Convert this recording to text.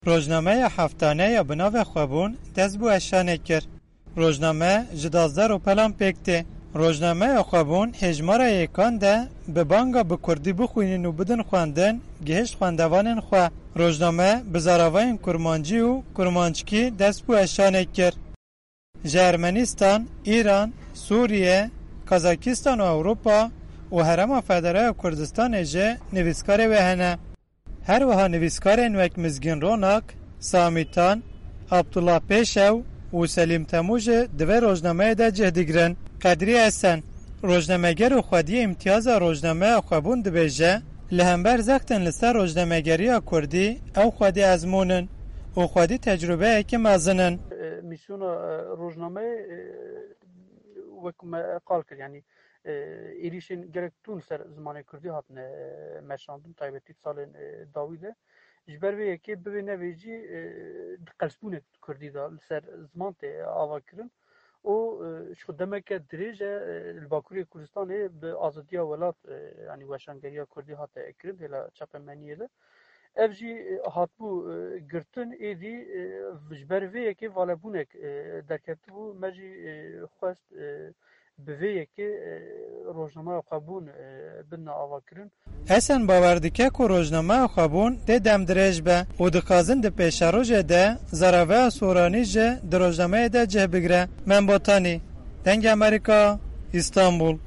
روزنامه هفتانه بناو خوابون دست بو اشانه کرد. روزنامه جدازدار و پلان پکته. روزنامه خوابون هجماره یکان ده به بانگا به کردی بخوینین و بدن خواندن گهشت خواندوانن خواه. روزنامه بزاراوین کرمانجی و کرمانچکی دست بو اشانه کرد. ارمنستان، ایران، سوریه، کازاکستان و اروپا و هرما فدرال کردستان جه نویسکار وهنه. هر وها نویسکارین وک مزگین روناک، سامیتان، عبدالله پیشو و سلیم تموج دوی روزنامه ده جهدیگرن. قدری حسن روزنامه‌گر و خودی امتیاز روزنامه خوابون دبیجه لهمبر زختن لسر روزنامه‌گری کردی او خودی ازمونن و خودی تجربه اکی مازنن. میسیون روزنامه وکم قال کرد یعنی ایریشین گرکتون سر زمان کردی هاتن مشاندن تایبتی سال داویده جبر وی که ببینه ویجی قلسبونه کردی دا سر زمان ته آوا کرن و شو دمک دریجه الباکوری کردستان به آزادی ولات یعنی وشانگری کردی هات اکرد هلا چپمنیه ده evjî hatbû girtin êdî ji ber vê yekê valebûnek derketibû me jî xwest bi vê yekê rojnameya xwebûn bina avakirin. Esen bawer dike ku rojnameya xwebûn dê demdirêj be û dixwazin di pêşerojê de zeraveya soranî ji di rojnameyê de cih bigire. Membotanî, Deng Amerîka, İstanbul.